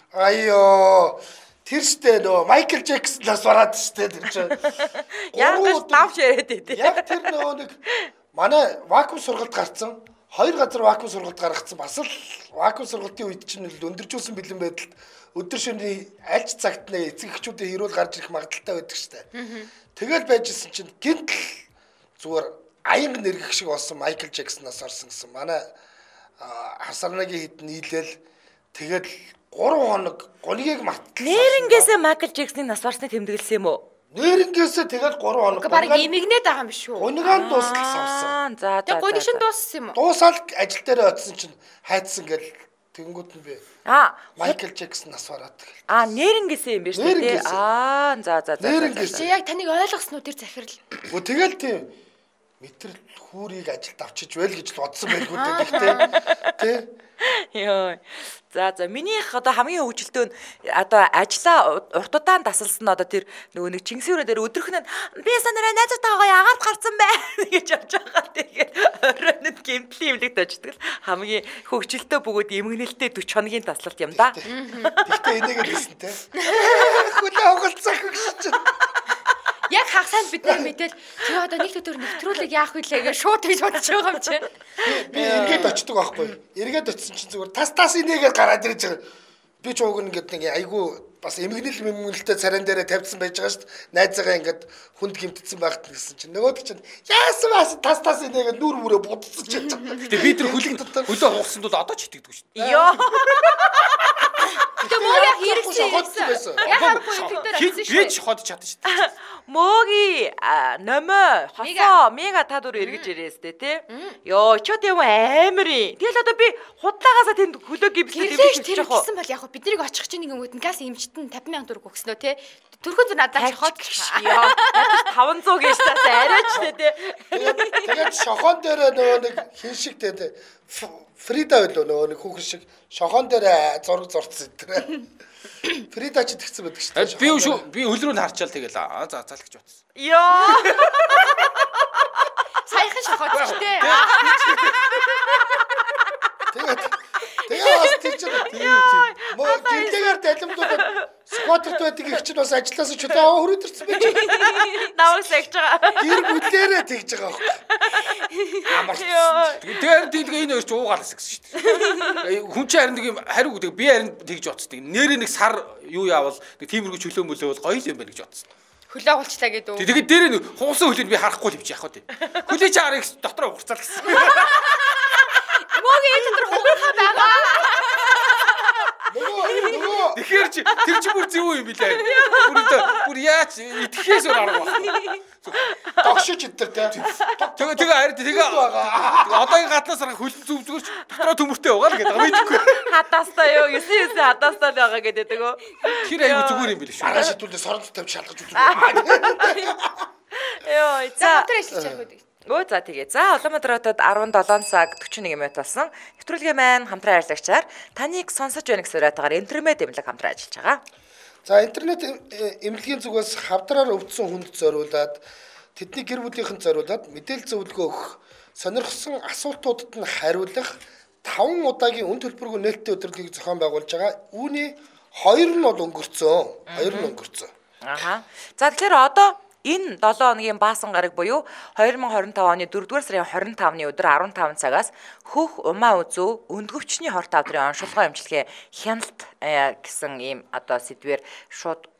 Айё. Тэр штэ нөө Майкл Джексонаас бараад штэ тэр чинь. Яг л давж яриад байдээ. Яг тэр нөө нэг манай вакуум сургалт гарцсан. 2 газар вакуум сургалт гаргацсан. Бас л вакуум сургалтын үед чинь өндөржүүлсэн бэлэн байдалд өдөр шөнийн альж цагт нэ эцэг эхчүүдийн хэрүүл гарч ирэх магадaltaй байдаг штэ. Тэгэл байжсэн чинь гинтл зүгээр аянга нэргэх шиг болсон Майкл Джексоноос орсон гэсэн. Манай хасарнагийн хэд нийлээл тэгэл 3 хоног гонигийг мартсан. Нэрнгээсээ Майкл Джексоныг нас барсны тэмдэглэсэн юм уу? Нэрнгээсээ тэгэл 3 хоног. Бараг имигнээд байгаа юм биш үү? Гонигаан дуустал савсан. За. Тэг гоник шин дууссан юм уу? Дуусаал ажил дээр очсон чинь хайцсан гэл тэнгууд нь би. Майкл Джексон нас бараад тэгэл. Нэрнгээсээ юм биш үү тий? За. Чи яг таныг ойлгосноо тэр захирал. Тэгэл тийм мэтрэл хүүрийг ажилд авчиж байл гэж л бодсон байлгүй гэхдээ тий. Йоо. За минийх одоо хамгийн хөвгөлтөө нь одоо ажлаа урт удаан тасалсан нь одоо тэр нөгөө нэг Чингисүүрээ дээр өдрөхнөө би санараа найзтайгаа яагаад гарцсан бэ гэж явж байгаа. Тэгээд оройнд гэмтлийн имлэг дождаг л хамгийн хөвгөлтөө бөгөөд эмгэнэлтэй 40 хоногийн таслалт юм да. Гэхдээ энийгээ хэлсэн те. Хүлээ хугалцах гэж чинь. Яг хагасанд бид нар мэдээл чи одоо нэг төдөр нэвтрүүлэг яах вүлээ гэж шууд гэж бодож байгаа юм чи. Би ингээд очдөг байхгүй. Эргээд очисон чинь зүгээр тас инээгээд гараад ирж байгаа. Би ч уг ингээд нэг айгүй бас эмгэнэлтэй царайн дээрээ тавьсан байж байгаа шүү дээ. Найзаагаа ингээд хүнд гимтсэн байхад гэсэн чинь нөгөөд чинь яасан бас тас инээгээд нүр мөрөө будсан чинь. Гэтэ би тэр хөлөө хугасан тул одоо ч итгэдэг шүү дээ. Йоо. Тэг мөр яг хэрэгсэн. Яхахгүй тэр дээр очсон шүү. Би ч ходж чадсан шүү дээ. Мөөги номоо хосоо мега та дүр эргэж ирээстэй тий. Йоо чот юм аамирын. Тэгэл одоо би худлаагаасаа тэнд хөлөө гибсээ тэр гэсэн бол яг биднийг очих чинь нэг өнгөтэн газ эмчтэн 50,000 төгрөг өгснөө тий. Төрхөн зүүн надад шохоод Йоо 500 гэж таа арайч тий. Тэгээд шохон дээр нөгөө нэг хин шиг тий. Фрида байлоо нөгөө нэг хүүхэн шиг шохон дээр зураг зурцсан тэр. Фрида ч тэгсэн байдаг шүү дээ. Би хөл рүү нь харчаал тэгэл за гэж бодсон. Йоо. Саяхан шохоод ч тий. Тэгээд тийч мөө гинтэйгээр далимдууд скватерт байдаг их чинь бас ажилласаа ч удаа хөрөдөрсөн байж байгаа. Наваг сагж байгаа. Гэр бүлээрээ тэгж байгаа байхгүй. Тэгээд энэ хоёр ч уугаалаас гэсэн шүү дээ. Хүн чинь харин нэг юм хариу гэдэг би харин тэгж бодсон. Нэрээ нэг сар юу яавал нэг тиймэрхүү чөлөө мөлөө бол гоё юм байна гэж бодсон. Хөлөө гулчлаа гэдэг үү? Тэгээд дээр нэг хугасан хөлөнд би харахгүй л явчих яах вэ? Хөлөө чи харах дотроо уурцаал гэсэн. Мөгийн энэ төр хугацаа байгаа. Нөгөө Тэгэхээр чи тэр чи бүр зөв юм билээ. Бүр яач итгэхээс өөр арга байна. тогшиж идэр те. Тэгээ харин тэгээ одоогийн гаднаас харах хөлн зүв зүгч дотроо төмөртэй байгаа л гэдэг байгаа мэдэхгүй. Хатаастай юу 9 хатаастай л байгаа гэдэг өгөө. Тэр аягүй зүгээр юм билээ шүү. Араа шидүүлээ соролт тавьж шалгаж үзв. Йоо За тэр ажиллаж явах үү? За тэгээ. За Улаанбаатарт 17 цаг 41 минут болсон. Нэвтрүүлгийн маань хамтран ажиллагчаар таныг сонсож байна гэсэн уриатгаар интернет эмнэлэг хамтран ажиллаж байгаа. За интернет эмнэлгийн зүгээс хавдраар өвдсөн хүнд зориулаад тэдний гэр бүлийнхэнд зориулаад мэдээлэл зөвлөгөө өгөх, сонирхсан асуултуудад нь хариулах 5 удаагийн үн төлбөргүй нээлттэй өдрөлийг зохион байгуулж байгаа. Үүний 2 нь бол өнгөрцөн. Аха. За тэгэхээр одоо энэ 7 хоногийн баасан гараг буюу 2025 оны 4-р сарын 25-ны өдөр 15 цагаас хөх умаа үзүү өндгөвчний хорт авдрын оншилгоо эмчилгээ хяналт гэсэн ийм одоо сэдвээр шууд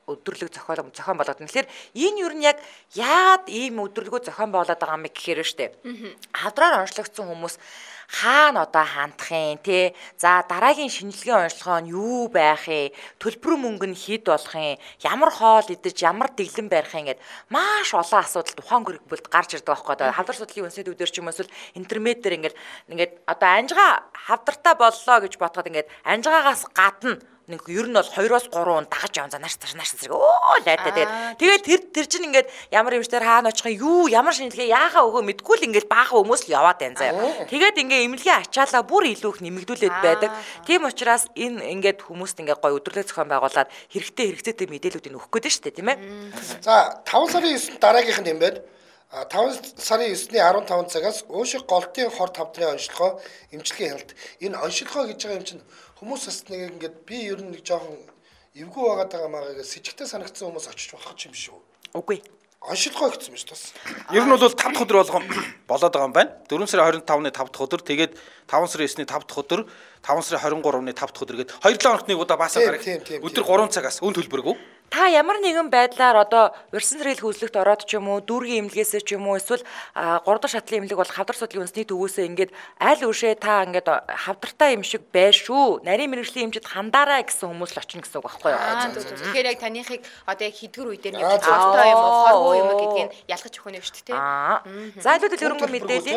өдөрлөг зохион болоод тэгэхээр энэ юу нь яг яад ийм өдөрлөгөө зохион болоод байгаа юм гэхээр штэ. Хавдраар онцлогдсон хүмүүс хаана одоо хандах юм те. За дараагийн шинжилгээ онцлогоо нь юу байх юм? Төлбөр мөнгө нь хэд болох юм? Ямар хоол идэж, ямар дэглэм барих юм гэд маш олон асуудал тухайн бүрэлдэхүүнд гарч ирдэг байхгүй одоо хавдар судлалын үндэсний төвдөр ч юм эсвэл интернет дээр ингээд одоо анжгаа хавдартай боллоо гэж бодоход ингээд анжгаагаас гадна нэг ер нь бол 2-3 дагаж явна за нааш зэрэг лайдаа тэгээд тэр чинь ингээд ямар юм штэр хаана очих юу ямар шинжилгээ яахаа өгөө мэдгүй л ингээд баахан хүмүүс л яваад байна заяа. Тэгээд ингээд эмнэлгийн ачаалаа бүр илүү их нэмэгдүүлээд байдаг. Тийм учраас энэ ингээд хүмүүст ингээд гой өдөрлөг зохион байгуулад хэрэгцээтэй мэдээллүүдийг өгөх гээд штэ тийм ээ. За 5 сарын 9 дараагийнх нь юм байна. 5 сарын 9-ний 15 цагаас уушиг голтын хор тавдрын онцлогоо эмчилгээ хяналт. Энэ онцлогоо гэж байгаа юм чинь хүмүүс бас нэг ингээд би ер нь нэг жоохон эвгүй байгаад байгаа маягаар с ิจ гтэй санагдсан хүмүүс очиж болох юм шүү. Үгүй. Онцлогоо гэсэн юм шүү бас. Ер нь бол 5 дахь өдөр болгон болоод байгаа юм байна. 4 сарын 25-ны 5 дахь өдөр тэгээд 5 сарын 9-ний 5 дахь өдөр 5 сарын 23-ны 5 дахь өдөр гээд 2-7 хоногт нэг удаа баасаа гарах. Өдөр 3 цагаас өн төлбөргүй. Та ямар нэгэн байдлаар одоо урьдсан зэрэглэх үзлэгт ороод ч юм уу дүүргийн эмнэлгээс ч юм уу эсвэл 3 дахь шатлын эмнэлэг бол хавдар судлалын үндэсний төвөөсөө ингээд аль үшээ та ингээд хавдартай юм шиг байр шүү. Нарийн мэрэгжлийн эмчэд хандаарай гэсэн хүмүүс л очно гэсэн үг байхгүй юу? Тэгэхээр яг таныхыг одоо яг хэдгэр үе дээр нэг цогтой юм уу хорвоо юм гэдгийг ялгаж өгөх нь шүү дээ. За илүүд хөрөнгө мэдээлэл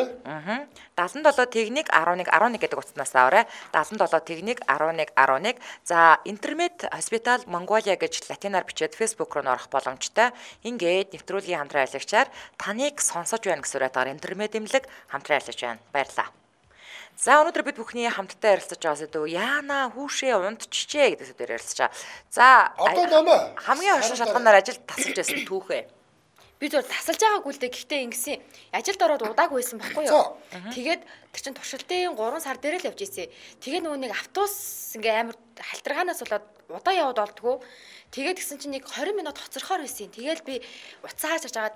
77 техник 11 11 гэдэг утаснаас аваарай. 77 техник 11 11. За интернет хоспитал Монголиа гэж латинаар бичээд Facebook руу орох боломжтой. Ингээд нэвтрүүлгийн хамтран аялагчаар таныг сонсож байна гэсэн утгаар интернет эмнэлэг хамтран аялагч байна. Баярлалаа. За өнөөдөр бид бүхний хамтдаа ярилцаж байгаа сэдв яана хүүшээ унтчихжээ гэдэг сэдвээр ярилцаж байгаа. За одоо намаа хамгийн хошин шалганаар ажил тасалж байсан түүхээ. Бид бол тасалж байгаагүй л дээ. Гэхдээ ингэсэн ажилд ороод удаагүй байсан байхгүй юу? Тэгээд тэр чин туршилтын 3 сар дээр л явж ийсэн. Тэгээд нөгөө нэг автобус ингээ амар халтаргаанаас болоод удаа яваад болдгоо. Тэгээд гисэн чинь нэг 20 минут хоцорхоор байсан. Тэгээл би уцаа хаач жагаад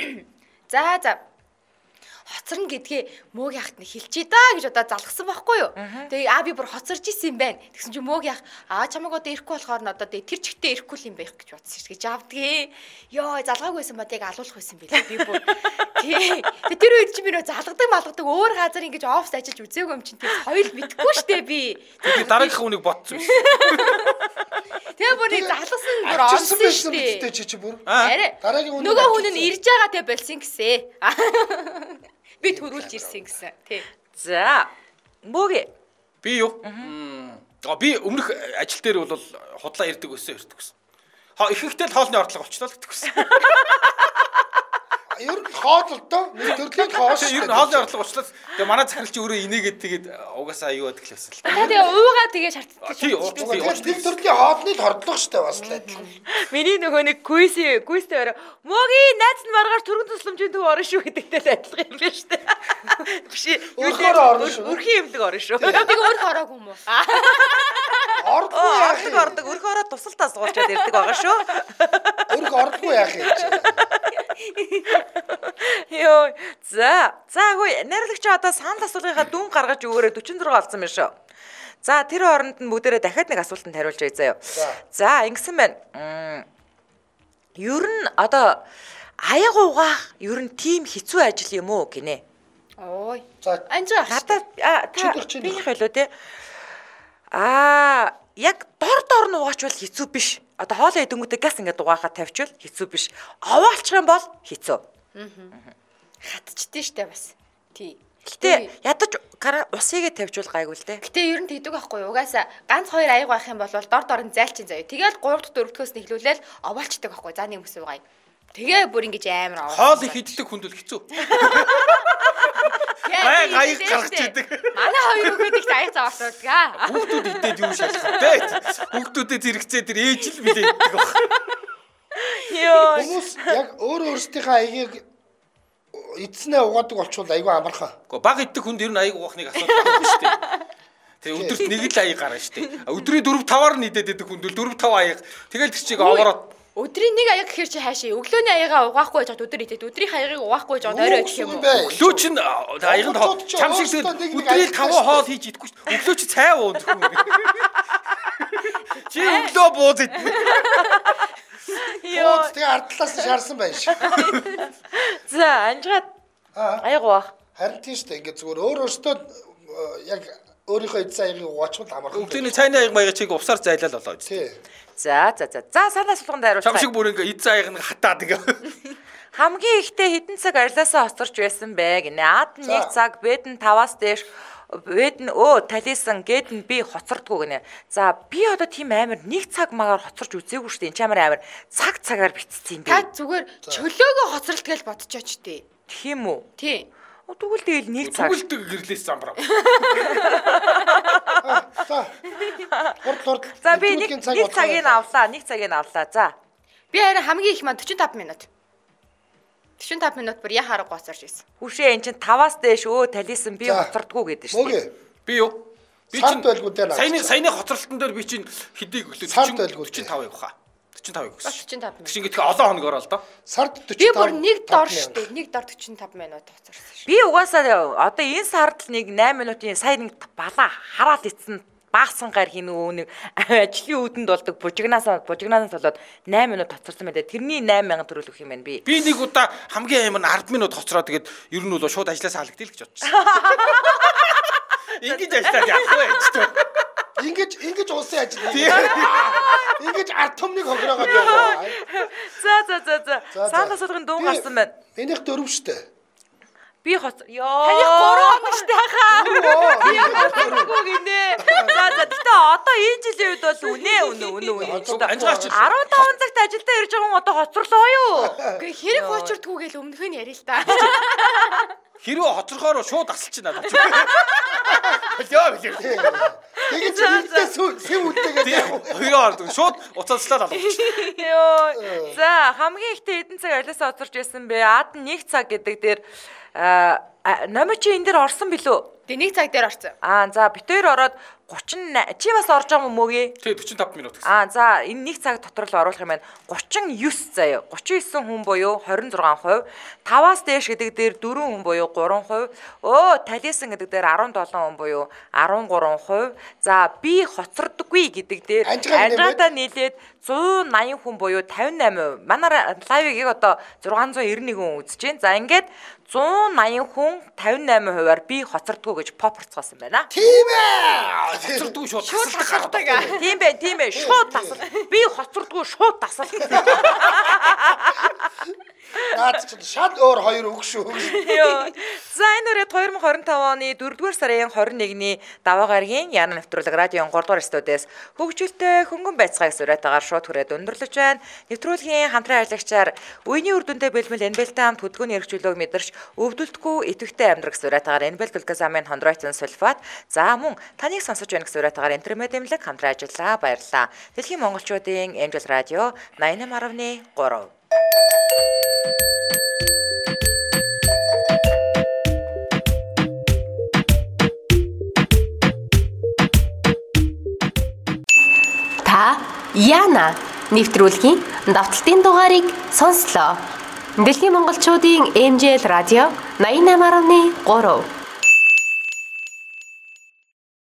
за хоцорно гэдгээ мөөг яхад нь хэлчихье даа гэж удаа залгсан байхгүй юу. Тэгээ би бүр хоцорж исэн юм байна. Тэгсэн чинь мөөг яах чамайг одоо ирэхгүй болохоор нь одоо тэр чигтээ ирэхгүй юм байх гэж бодсон шүү гэж авдгээ. Йоо залгаагүй байсан ба тийг алуулах байсан билээ би бүр. Тэгээ тэр үед чи би нөө залгадаг өөр газар ингэж офс ажиллаж үзээгүй юм чинь тэр хоёул мэдхгүй штэ би. Тэгээ дараагийнх хүнийг ботсон биш. Тэгээ бүр нэг залгасан бүр орсон штэ. Чи бүр. Дараагийн хүн нөгөө хүн нь ирж байгаа те болсон гэсэ. Би төрүүлж ирсэн гэсэн. Тий. За. Мөөг. Би юу? Би өмнөх ажил дээр бол худлаа ирдэг өссөн. Ихэнхдээ л хоолны ордлого болчлоо л гэдэг гэсэн. Ер нь хоол л доо. Нэг төрлийн хоол шүү. Ер нь хоолны ордлого болчлоо. Тэгээ манай захиралч өөрөө инээгээд тэгээд угаасаа аюу байдаг л байсан л. Тэгээ уугаа тэгээ шаарддаг. Тий. Нэг төрлийн хоолны хордлого шүү дээ бас л адилхан. Миний нөгөө нэг гүйстэй өрөө мөгийн найз нь маргаар түргэн тусламжийн төв орно шүү гэдэгтэй л адилхан юм байна шүү дээ. Биш. Өрхийн эмнэлэг орно шүү. Тэгээ өрх ороогүй юм уу? Ордгүй яах юм? Ордог өрх ороод тусалтаа суулчаад ирдэг байгаа шүү. Өрх ордгүй яах юм? Йоо. За хөөе найрлагч одоо санал асуулгынхаа дүн гаргаж өгөөрэй 46 олсон юм шүү. За тэр хооронд нь бүгдээрээ дахиад нэг асуултанд хариулж байгаа заяа. За ингэсэн байна. Ер нь одоо аяга угаах ер нь тийм хэцүү ажил юм уу гинэ? Ой. За анжаа. Надад би хэлөө те. Яг дор нь угаачвал хэцүү биш. Одоо хоолой идэнгүүтээ газ ингээд угаахад тавьчвал хэцүү биш. Овоолчих юм бол хэцүү. Хатчихдээ штэ бас. Тий. Гэтэ ядаж усыгээ тавьчвал гайгүй л дээ. Гэтэ ер нь тэгдэг байхгүй юу? Угаасаа ганц хоёр аяг байх юм бол дор нь зайлчин заяа. Тэгэл 3 дахь 4 дахьоос нэхлүүлээл овоолчдаг байхгүй. За нэг хүмүүс угаая. Тэгээ бүр ингэж амар хоол их иддэг хүнд л хэцүү. Аяг гаргаж идэг. Манай хоёр хүүхэд их аяг заваалцдаг аа. Хүүхдүүд идээд юу шалах вэ? Хүүхдүүдэд зэрэгцээ тэр ээж л билээ иддэг баг. Йоо. Хүмүүс яг өөрсдийнхээ аягийг эдснээ угаадаг болчвол айгүй амархан. Гэхдээ баг иддэг хүнд ер нь аяг угаахныг асуудаг байна шүү дээ. Тэгээ өдөрт нэг л аяг гарна шүү дээ. Өдрийн 4-5-аар нь идээд идэх хүнд 4-5 аяг. Тэгэл тэр чиг овоороод өдрийн нэг аяг гэхэр чи хаашаа өглөөний аягаа угаахгүй байж өдөр идээд өдрийн аягийг угаахгүй байж орой идэх юм уу? Өглөө чинь аяганд чам шиг өдрийн 5 хоол хийж идэхгүй шүү дээ. Өглөө чи цай уудаг хүн. Чи өглөө бууз идэх. Өөд тэгээ ард талаас нь шаарсан байна шиг. За анжгаад айгу бах. Харин тийм шүү дээ. Ингээ зүгээр өөрөөсөө яг өөрийнхөө эзэн аягийг угаачвал амархан. Өглөөний цайны аяг маяг чиг увсаар зайлал болоо. Тий. За санаа сулганд хариулцгаа. Чам шиг бүр ингээ эзэн аяг нь хатаад ингээ. Хамгийн ихтэй хэдэн цаг арилаасаа хоцорч байсан бэ гинэ. Ад нь 1 цаг, бэд нь 5-аас дээш, бэд нь талисан, гэд нь би хоцордгоо гинэ. За би одоо тийм амар 1 цаг магаар хоцорч үзээгүй шүү дээ. Энд чамаар амар цагаар битцсэн юм би. Та зүгээр чөлөөгөө хоцролт гэж бодчихооч тий. Тийм үү? Тий. Тэгвэл тэгэл 1 цаг. Түгэлдэг гэрлээс замбраа. За би 1 цагийг авлаа. 1 цагийг авлаа. За. Би харин хамгийн их маань 45 минут. 45 минут бүр яхаар гоцорж ирсэн. Хүшээ эн чин 5-аас дээш талисан би хоцордгоо гэдэг шүү дээ. Мөгий. Би юу? Би чинь саяны хоцролтон дээр би чинь хэдийг өглөө 45 явах хаа. 45 явах гэсэн. 45 минут. Тэг ингээд олон хоног ороо л доо. Сард 45. Би бүр 1 дор шүү дээ. 1 дор 45 минут хоцорсон шүү. Би угаасаа одоо энэ сард л нэг 8 минутын сая нэг балаа хараал ицсэн баасан гар хин нэг ажлын үүдэнд болдог бужигнаас болоод 8 минут хоцорсон байдаг. Тэрний 8000 төгрөг өгөх юм байна би. Би нэг удаа хамгийн амар нь 10 минут хоцроо тэгээд ер нь бол шууд ажлаас хаалгадъя л гэж бодчихсон. Ингэж ажиллаад яах вэ гэж. Ингэж улсын ажил. Ингэж ард түмнийг хохироогоод яваа. За. Саанаас болгон дуу гарсан байна. Энийх 4 штэ. Би ёо. Таны 3 он штэ хаа. Би хоцордгоо гинэ. За гэхдээ одоо энэ жилийн үед бол үнэ. Анжаач 15 цагт ажилдаа ирж байгаа хүн одоо хоцорлоо юу? Гэхдээ хэрэг хуучирдгүү гэл өмнөх нь ярил л да. Хэрвээ хоцорхоор шууд асалчихна надад. Яа билээ. Тэгээд нэгдээ сэв үдээгээд хоёроо ордог. Шууд уцааслаад алга. Йоо. За хамгийн ихтэй хэдэн цаг арилаасаа хоцорч байсан бэ? Ад 1 цаг гэдэг дээр номер чи энэ дээр орсон билүү? Тэг 1 цаг дээр орсон. За бит хоёр ороод 30 чи бас орж байгаа юм уу гээ? Тэг 45 минут гэсэн. За энэ 1 цаг дотор л оруулах юм байна. 39 заяа. 39 хүн буюу 26%. 5-аас дээш гэдэг дээр 4 хүн буюу 3%. Талисан гэдэг дээр 17 хүн буюу 13%. За би хоцордоггүй гэдэг дээр анжаатаа нийлээд 180 хүн буюу 58%. Манай лайвыг одоо 691 хүн үзэж байна. За ингээд 180 хүн 58%-аар би хоцордгоо гэж попорцгоосон байна. Тийм ээ. Хоцордгүй шууд тасалдаг. Тийм ээ. Шууд тасал. Би хоцордгүй шууд тасал. Наад чи шал өөр 2 үг шүү. Йоо. За энэ үрээд 2025 оны 4-р сарын 21-ний даваа гарагийн Яна нэвтрүүлэг радион 3-р студиэс хөгжүүлтэй хөнгөн байцгааг сураатаагаар шууд хүрээд өндөрлөж байна. Нэвтрүүлгийн хамтран ажиллагчаар үеийн үр дүнтэй бэлмэл энбэлтэй хамт хөдөлгөөний хэрэгжүүлэг мэдэрч өвдөлтгүй идэвхтэй амьдрах сураатаагаар энбэл глюкозамин хондроитин сульфат за мөн таныг сонсож байна гэх сураатаагаар интернет эмнэлэг хамтран ажиллаа. Баярлалаа. Дэлхийн монголчуудын Эмжил радио 88.3. Та Яна нэвтрүүлгийн давталтын дугаарыг сонслоо. Дэлхийн монголчуудын MJL радио 88.3